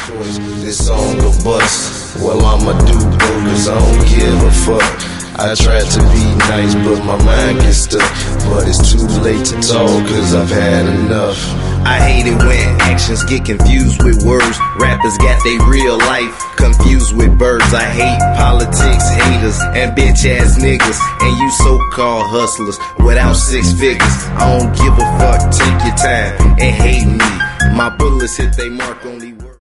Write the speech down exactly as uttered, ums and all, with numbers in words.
choice, this song a bust. Well, I'ma do both, cause I don't give a fuck. I try to be nice, but my mind gets stuck. But it's too late to talk, cause I've had enough. I hate it when actions get confused with words. Rappers got they real life confused with birds. I hate politics, haters, and bitch ass niggas. And you so-called hustlers without six figures. I don't give a fuck, take your time and hate me. My bullets hit they mark only